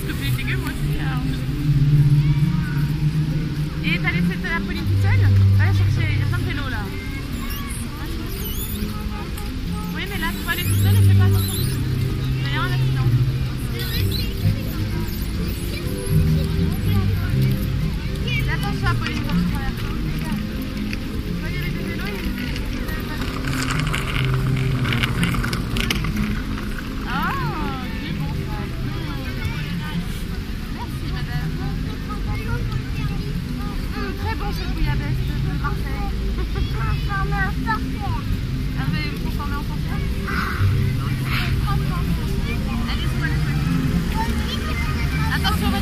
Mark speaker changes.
Speaker 1: que plus les légumes, moi aussi. Alors. Et t'as laissé ta Pauline toute seule? Va la chercher, il y a plein de vélos là. Oui, mais là, tu vas aller toute seule et fais pas attention. Il y a un accident. Fais attention à Pauline quand tu traverses. Il y avait des vélos, il y avait des ah, c'est bon ça. Merci madame. Très bon ce bouillabaisse de Marseille. Transformé en sorcière. Ah mais vous transformez en sorcière? Allez, c'est quoi le truc? Attention.